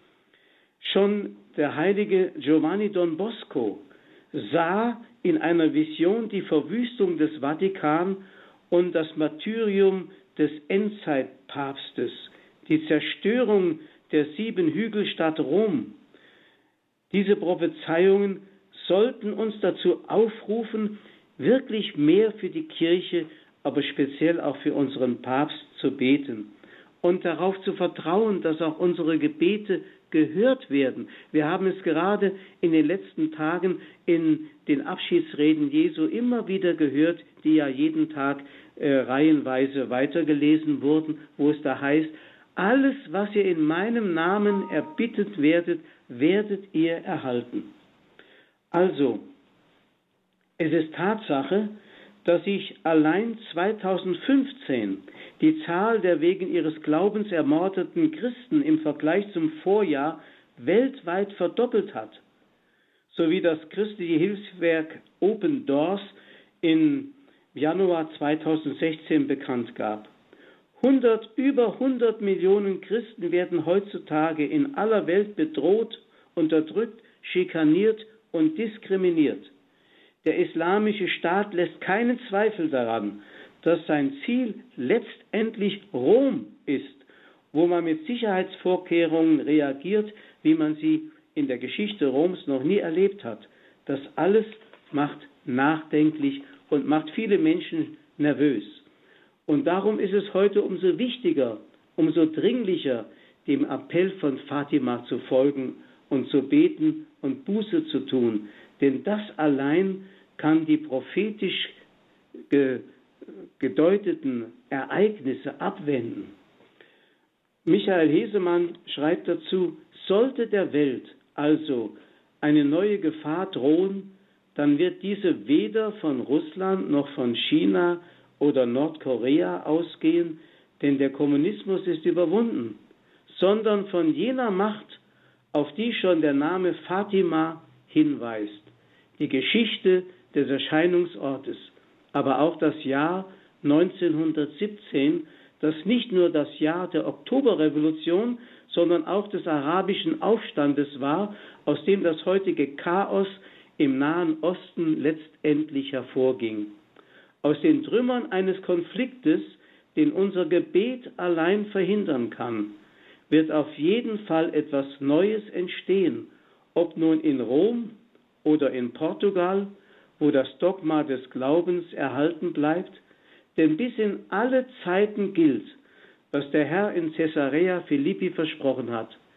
Schon der heilige Giovanni Don Bosco sah in einer Vision die Verwüstung des Vatikan und das Martyrium des Endzeitpapstes, die Zerstörung der 7 Hügelstadt Rom. Diese Prophezeiungen sollten uns dazu aufrufen, wirklich mehr für die Kirche, aber speziell auch für unseren Papst zu beten und darauf zu vertrauen, dass auch unsere Gebete gehört werden. Wir haben es gerade in den letzten Tagen in den Abschiedsreden Jesu immer wieder gehört, die ja jeden Tag reihenweise weitergelesen wurden, wo es da heißt, alles, was ihr in meinem Namen erbittet werdet, werdet ihr erhalten. Also, es ist Tatsache, dass sich allein 2015 die Zahl der wegen ihres Glaubens ermordeten Christen im Vergleich zum Vorjahr weltweit verdoppelt hat, sowie das christliche Hilfswerk Open Doors im Januar 2016 bekannt gab. Über 100 Millionen Christen werden heutzutage in aller Welt bedroht, unterdrückt, schikaniert und diskriminiert. Der islamische Staat lässt keinen Zweifel daran, dass sein Ziel letztendlich Rom ist, wo man mit Sicherheitsvorkehrungen reagiert, wie man sie in der Geschichte Roms noch nie erlebt hat. Das alles macht nachdenklich und macht viele Menschen nervös. Und darum ist es heute umso wichtiger, umso dringlicher, dem Appell von Fatima zu folgen und zu beten und Buße zu tun. Denn das allein kann die prophetisch gedeuteten Ereignisse abwenden. Michael Hesemann schreibt dazu, sollte der Welt also eine neue Gefahr drohen, dann wird diese weder von Russland noch von China oder Nordkorea ausgehen, denn der Kommunismus ist überwunden, sondern von jener Macht, auf die schon der Name Fatima hinweist. Die Geschichte des Erscheinungsortes, aber auch das Jahr 1917, das nicht nur das Jahr der Oktoberrevolution, sondern auch des arabischen Aufstandes war, aus dem das heutige Chaos im Nahen Osten letztendlich hervorging. Aus den Trümmern eines Konfliktes, den unser Gebet allein verhindern kann, wird auf jeden Fall etwas Neues entstehen, ob nun in Rom oder in Portugal, wo das Dogma des Glaubens erhalten bleibt, denn bis in alle Zeiten gilt, was der Herr in Caesarea Philippi versprochen hat.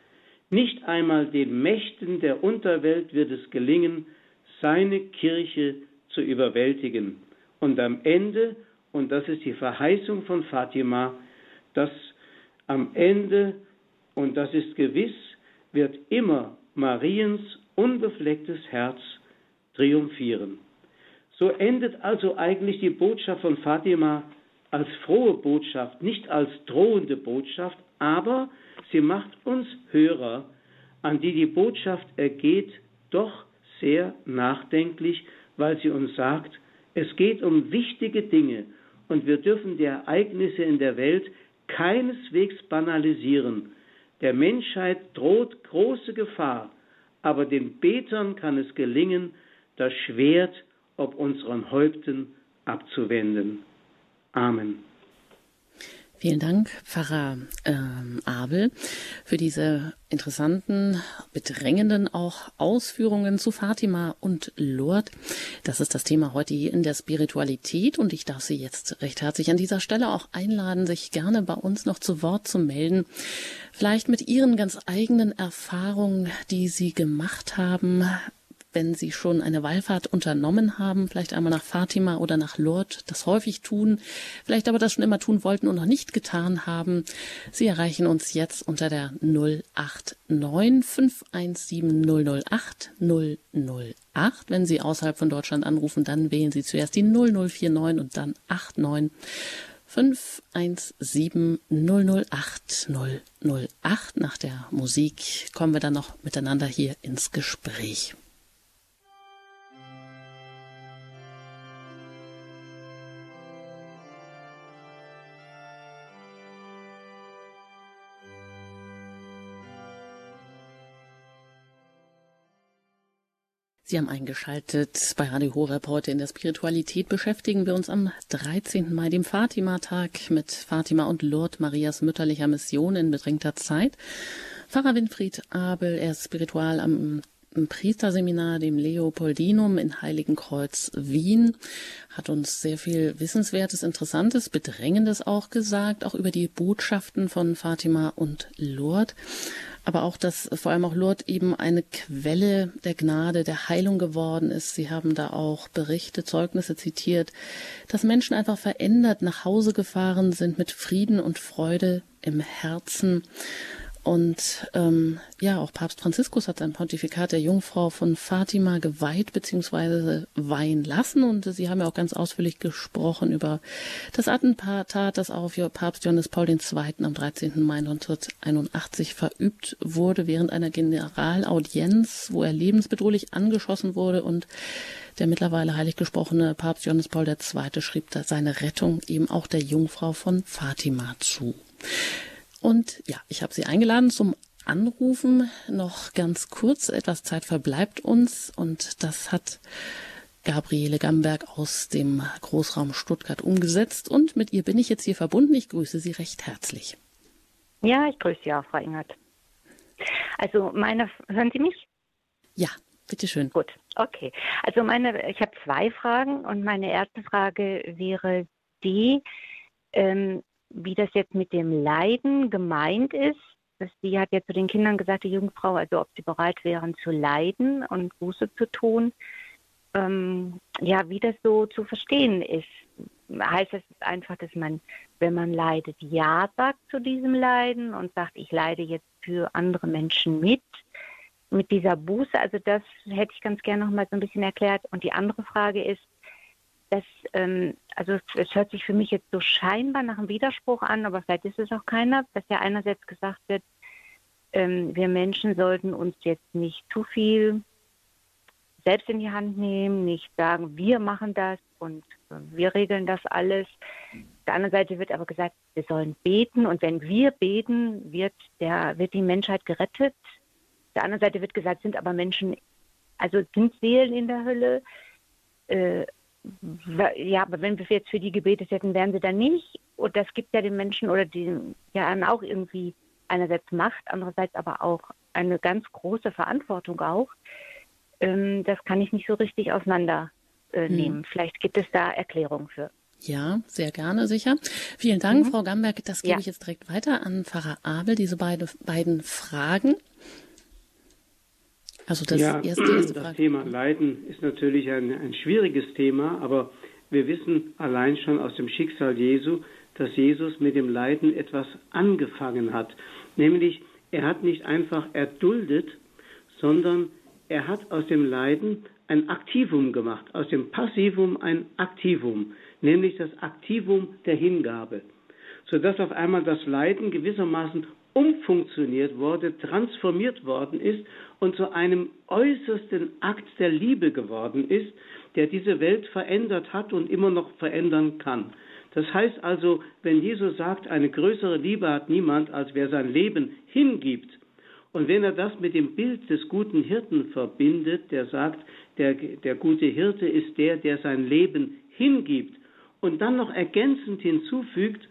Nicht einmal den Mächten der Unterwelt wird es gelingen, seine Kirche zu überwältigen. Und am Ende, und das ist die Verheißung von Fatima, dass am Ende, und das ist gewiss, wird immer Mariens unbeflecktes Herz triumphieren. So endet also eigentlich die Botschaft von Fatima als frohe Botschaft, nicht als drohende Botschaft, aber sie macht uns Hörer, an die die Botschaft ergeht, doch sehr nachdenklich, weil sie uns sagt, es geht um wichtige Dinge und wir dürfen die Ereignisse in der Welt keineswegs banalisieren. Der Menschheit droht große Gefahr, aber den Betern kann es gelingen, das Schwert ob unseren Häupten abzuwenden. Amen. Vielen Dank, Pfarrer Abel, für diese interessanten, bedrängenden auch Ausführungen zu Fatima und Lourdes. Das ist das Thema heute hier in der Spiritualität und ich darf Sie jetzt recht herzlich an dieser Stelle auch einladen, sich gerne bei uns noch zu Wort zu melden. Vielleicht mit Ihren ganz eigenen Erfahrungen, die Sie gemacht haben, wenn Sie schon eine Wallfahrt unternommen haben, vielleicht einmal nach Fatima oder nach Lourdes, das häufig tun, vielleicht aber das schon immer tun wollten und noch nicht getan haben. Sie erreichen uns jetzt unter der 089 517 008 008. Wenn Sie außerhalb von Deutschland anrufen, dann wählen Sie zuerst die 0049 und dann 89 517 008 008. Nach der Musik kommen wir dann noch miteinander hier ins Gespräch. Sie haben eingeschaltet bei Radio Horeb. Heute in der Spiritualität beschäftigen wir uns am 13. Mai, dem Fatima-Tag, mit Fatima und Lourdes, Marias mütterlicher Mission in bedrängter Zeit. Pfarrer Winfried Abel, er ist spiritual im Priesterseminar, dem Leopoldinum in Heiligenkreuz, Wien, hat uns sehr viel Wissenswertes, Interessantes, Bedrängendes auch gesagt, auch über die Botschaften von Fatima und Lourdes. Aber auch, dass vor allem auch Lourdes eben eine Quelle der Gnade, der Heilung geworden ist. Sie haben da auch Berichte, Zeugnisse zitiert, dass Menschen einfach verändert nach Hause gefahren sind mit Frieden und Freude im Herzen. Und auch Papst Franziskus hat sein Pontifikat der Jungfrau von Fatima geweiht bzw. weihen lassen. Und Sie haben ja auch ganz ausführlich gesprochen über das Attentat, das auf Papst Johannes Paul II. Am 13. Mai 1981 verübt wurde, während einer Generalaudienz, wo er lebensbedrohlich angeschossen wurde. Und der mittlerweile heilig gesprochene Papst Johannes Paul II. Schrieb da seine Rettung eben auch der Jungfrau von Fatima zu. Und ja, ich habe Sie eingeladen zum Anrufen. Noch ganz kurz, etwas Zeit verbleibt uns und das hat Gabriele Gamberg aus dem Großraum Stuttgart umgesetzt und mit ihr bin ich jetzt hier verbunden. Ich grüße Sie recht herzlich. Ja, ich grüße Sie auch, Frau Ingert. Also hören Sie mich? Ja, bitteschön. Gut, okay. Also ich habe 2 Fragen und meine erste Frage wäre die, wie das jetzt mit dem Leiden gemeint ist. Sie hat ja zu den Kindern gesagt, die Jungfrau, also ob sie bereit wären zu leiden und Buße zu tun. Wie das so zu verstehen ist. Heißt das einfach, dass man, wenn man leidet, Ja sagt zu diesem Leiden und sagt, ich leide jetzt für andere Menschen mit dieser Buße? Also das hätte ich ganz gerne noch mal so ein bisschen erklärt. Und die andere Frage ist, dass, es hört sich für mich jetzt so scheinbar nach einem Widerspruch an, aber vielleicht ist es auch keiner, dass ja einerseits gesagt wird, wir Menschen sollten uns jetzt nicht zu viel selbst in die Hand nehmen, nicht sagen, wir machen das und wir regeln das alles. Auf der anderen Seite wird aber gesagt, wir sollen beten und wenn wir beten, wird die Menschheit gerettet. Auf der anderen Seite wird gesagt, sind aber Menschen, also sind Seelen in der Hölle. Aber wenn wir jetzt für die gebetet hätten, wären sie dann nicht. Und das gibt ja den Menschen oder auch irgendwie einerseits Macht, andererseits aber auch eine ganz große Verantwortung auch. Das kann ich nicht so richtig auseinandernehmen. Vielleicht gibt es da Erklärungen für. Ja, sehr gerne, sicher. Vielen Dank, Frau Gamberg. Das gebe ich jetzt direkt weiter an Pfarrer Abel, diese beiden Fragen. Also das Ja, erste das Frage. Thema Leiden ist natürlich ein schwieriges Thema, aber wir wissen allein schon aus dem Schicksal Jesu, dass Jesus mit dem Leiden etwas angefangen hat. Nämlich, er hat nicht einfach erduldet, sondern er hat aus dem Leiden ein Aktivum gemacht, aus dem Passivum ein Aktivum, nämlich das Aktivum der Hingabe, sodass auf einmal das Leiden gewissermaßen umfunktioniert wurde, transformiert worden ist und zu einem äußersten Akt der Liebe geworden ist, der diese Welt verändert hat und immer noch verändern kann. Das heißt also, wenn Jesus sagt, eine größere Liebe hat niemand, als wer sein Leben hingibt, und wenn er das mit dem Bild des guten Hirten verbindet, der sagt, der gute Hirte ist der, der sein Leben hingibt, und dann noch ergänzend hinzufügt,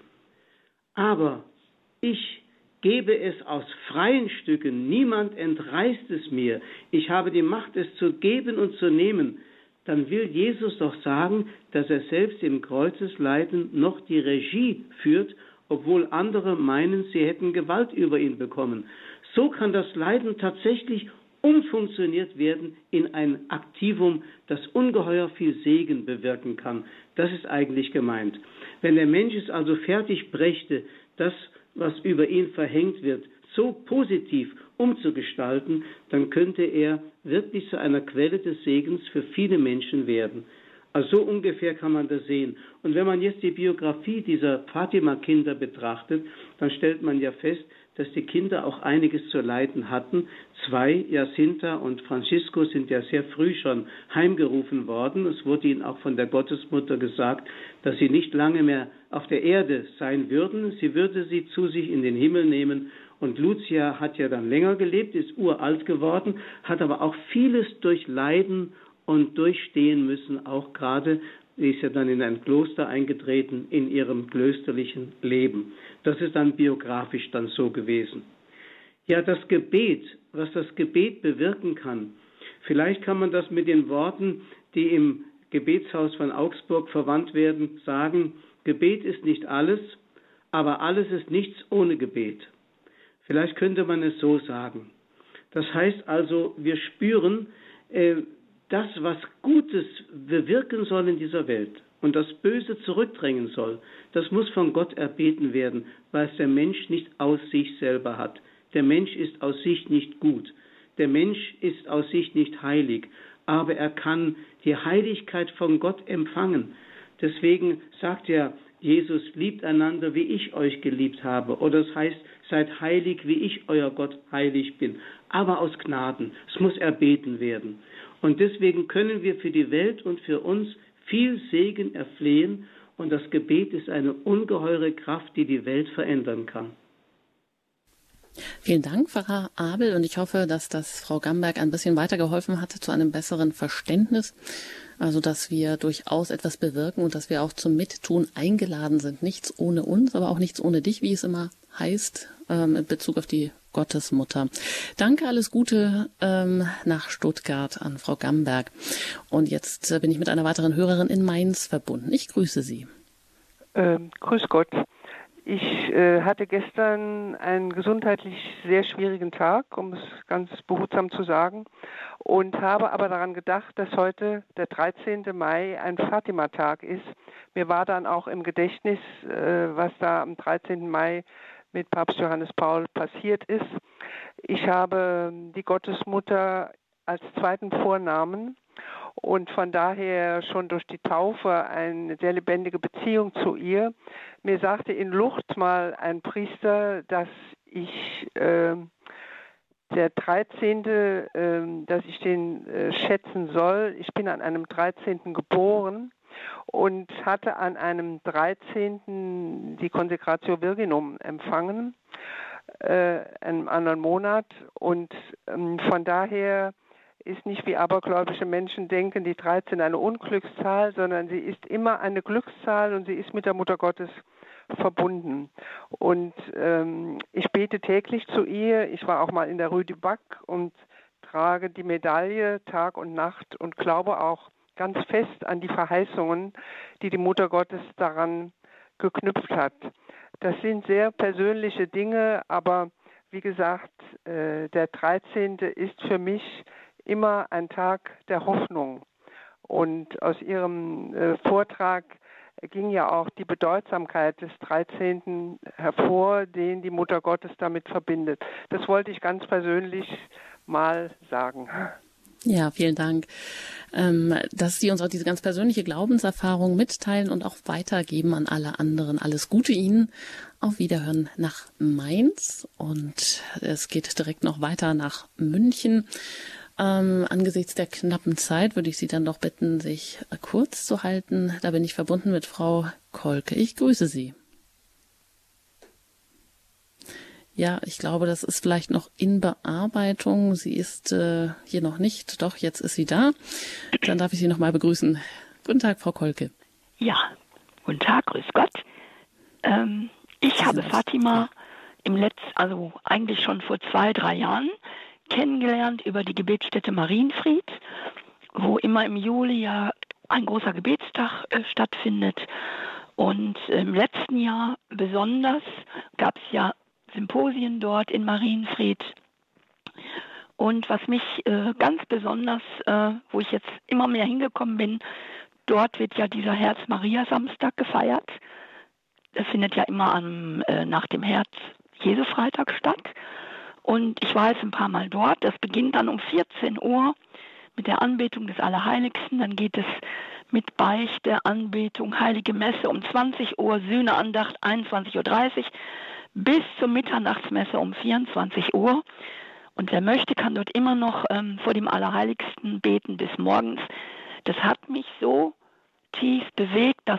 aber ich gebe es aus freien Stücken, niemand entreißt es mir, ich habe die Macht, es zu geben und zu nehmen, dann will Jesus doch sagen, dass er selbst im Kreuzesleiden noch die Regie führt, obwohl andere meinen, sie hätten Gewalt über ihn bekommen. So kann das Leiden tatsächlich umfunktioniert werden in ein Aktivum, das ungeheuer viel Segen bewirken kann. Das ist eigentlich gemeint. Wenn der Mensch es also fertig brächte, das, was über ihn verhängt wird, so positiv umzugestalten, dann könnte er wirklich zu einer Quelle des Segens für viele Menschen werden. Also so ungefähr kann man das sehen. Und wenn man jetzt die Biografie dieser Fatima-Kinder betrachtet, dann stellt man ja fest, dass die Kinder auch einiges zu leiden hatten. 2, Jacinta und Francisco, sind ja sehr früh schon heimgerufen worden. Es wurde ihnen auch von der Gottesmutter gesagt, dass sie nicht lange mehr auf der Erde sein würden. Sie würde sie zu sich in den Himmel nehmen. Und Lucia hat ja dann länger gelebt, ist uralt geworden, hat aber auch vieles durchleiden und durchstehen müssen, auch gerade, sie ist ja dann in ein Kloster eingetreten, in ihrem klösterlichen Leben. Das ist dann biografisch dann so gewesen. Ja, das Gebet, was das Gebet bewirken kann, vielleicht kann man das mit den Worten, die im Gebetshaus von Augsburg verwandt werden, sagen, Gebet ist nicht alles, aber alles ist nichts ohne Gebet. Vielleicht könnte man es so sagen. Das heißt also, wir spüren, das, was Gutes bewirken soll in dieser Welt und das Böse zurückdrängen soll, das muss von Gott erbeten werden, weil es der Mensch nicht aus sich selber hat. Der Mensch ist aus sich nicht gut. Der Mensch ist aus sich nicht heilig. Aber er kann die Heiligkeit von Gott empfangen. Deswegen sagt ja Jesus, liebt einander, wie ich euch geliebt habe. Oder es heißt, seid heilig, wie ich, euer Gott, heilig bin. Aber aus Gnaden. Es muss erbeten werden. Und deswegen können wir für die Welt und für uns viel Segen erflehen. Und das Gebet ist eine ungeheure Kraft, die die Welt verändern kann. Vielen Dank, Pfarrer Abel. Und ich hoffe, dass das Frau Gamberg ein bisschen weitergeholfen hat zu einem besseren Verständnis. Also, dass wir durchaus etwas bewirken und dass wir auch zum Mittun eingeladen sind. Nichts ohne uns, aber auch nichts ohne dich, wie es immer heißt, in Bezug auf die Gottesmutter. Danke, alles Gute nach Stuttgart an Frau Gamberg. Und jetzt bin ich mit einer weiteren Hörerin in Mainz verbunden. Ich grüße Sie. Grüß Gott. Ich hatte gestern einen gesundheitlich sehr schwierigen Tag, um es ganz behutsam zu sagen, und habe aber daran gedacht, dass heute der 13. Mai ein Fatima-Tag ist. Mir war dann auch im Gedächtnis, was da am 13. Mai mit Papst Johannes Paul passiert ist. Ich habe die Gottesmutter als zweiten Vornamen und von daher schon durch die Taufe eine sehr lebendige Beziehung zu ihr. Mir sagte in Lourdes mal ein Priester, dass ich der 13., dass ich den schätzen soll. Ich bin an einem 13. geboren und hatte an einem 13. die Consecratio Virginum empfangen, einem anderen Monat. Und von daher ist nicht wie abergläubische Menschen denken, die 13 eine Unglückszahl, sondern sie ist immer eine Glückszahl und sie ist mit der Mutter Gottes verbunden. Und ich bete täglich zu ihr. Ich war auch mal in der Rue du Bac und trage die Medaille Tag und Nacht und glaube auch ganz fest an die Verheißungen, die die Mutter Gottes daran geknüpft hat. Das sind sehr persönliche Dinge, aber wie gesagt, der 13. ist für mich immer ein Tag der Hoffnung. Und aus Ihrem Vortrag ging ja auch die Bedeutsamkeit des 13. hervor, den die Mutter Gottes damit verbindet. Das wollte ich ganz persönlich mal sagen. Ja, vielen Dank, dass Sie uns auch diese ganz persönliche Glaubenserfahrung mitteilen und auch weitergeben an alle anderen. Alles Gute Ihnen. Auf Wiederhören nach Mainz und es geht direkt noch weiter nach München. Angesichts der knappen Zeit würde ich Sie dann doch bitten, sich kurz zu halten. Da bin ich verbunden mit Frau Kolke. Ich grüße Sie. Ja, ich glaube, das ist vielleicht noch in Bearbeitung. Sie ist hier noch nicht. Doch, jetzt ist sie da. Dann darf ich Sie noch mal begrüßen. Guten Tag, Frau Kolke. Ja, guten Tag, grüß Gott. Ich habe Fatima also eigentlich schon vor 2-3 Jahren kennengelernt über die Gebetsstätte Marienfried, wo immer im Juli ja ein großer Gebetstag stattfindet. Und im letzten Jahr besonders gab es ja Symposien dort in Marienfried. Und was mich ganz besonders, wo ich jetzt immer mehr hingekommen bin, dort wird ja dieser Herz-Maria-Samstag gefeiert. Das findet ja immer nach dem Herz-Jesu-Freitag statt. Und ich war jetzt ein paar Mal dort. Das beginnt dann um 14 Uhr mit der Anbetung des Allerheiligsten. Dann geht es mit Beichte, Anbetung, Heilige Messe um 20 Uhr, Sühneandacht 21:30 Uhr bis zur Mitternachtsmesse um 24 Uhr. Und wer möchte, kann dort immer noch vor dem Allerheiligsten beten bis morgens. Das hat mich so tief bewegt, dass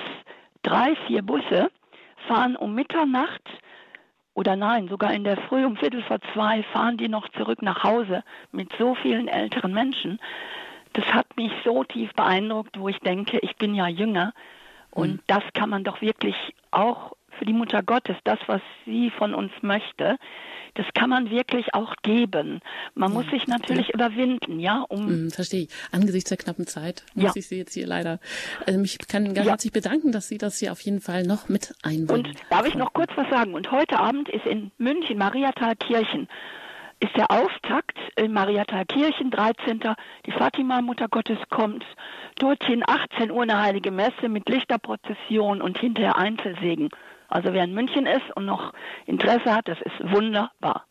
3-4 Busse fahren um Mitternacht oder nein, sogar in der Früh um 1:45 fahren die noch zurück nach Hause mit so vielen älteren Menschen. Das hat mich so tief beeindruckt, wo ich denke, ich bin ja jünger. Und das kann man doch wirklich auch für die Mutter Gottes, das, was sie von uns möchte, das kann man wirklich auch geben. Man muss sich natürlich überwinden, ja. Verstehe ich. Angesichts der knappen Zeit muss ich Sie jetzt hier leider, ich kann ganz herzlich bedanken, dass Sie das hier auf jeden Fall noch mit einbinden. Und darf ich noch kurz was sagen? Und heute Abend ist in München, Mariathalkirchen, ist der Auftakt in Mariathalkirchen, 13. Die Fatima, Mutter Gottes, kommt. Dorthin 18 Uhr eine heilige Messe mit Lichterprozession und hinterher Einzelsegen. Also wer in München ist und noch Interesse hat, das ist wunderbar.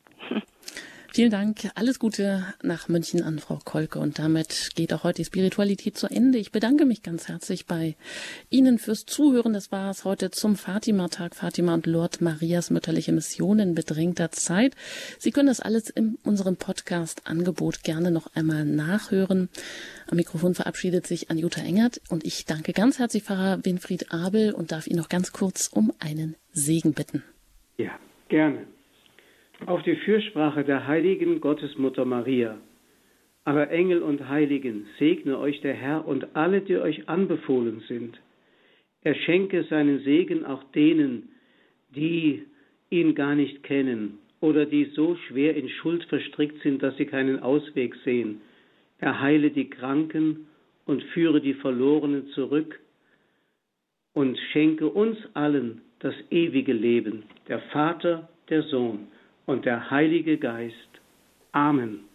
Vielen Dank. Alles Gute nach München an Frau Kolke. Und damit geht auch heute die Spiritualität zu Ende. Ich bedanke mich ganz herzlich bei Ihnen fürs Zuhören. Das war es heute zum Fatima-Tag. Fatima und Lourdes Marias mütterliche Mission in bedrängter Zeit. Sie können das alles in unserem Podcast-Angebot gerne noch einmal nachhören. Am Mikrofon verabschiedet sich Anjuta Engert und ich danke ganz herzlich Pfarrer Winfried Abel und darf ihn noch ganz kurz um einen Segen bitten. Ja, gerne. Auf die Fürsprache der heiligen Gottesmutter Maria, aller Engel und Heiligen, segne euch der Herr und alle, die euch anbefohlen sind. Er schenke seinen Segen auch denen, die ihn gar nicht kennen oder die so schwer in Schuld verstrickt sind, dass sie keinen Ausweg sehen. Er heile die Kranken und führe die Verlorenen zurück und schenke uns allen das ewige Leben, der Vater, der Sohn und der Heilige Geist. Amen.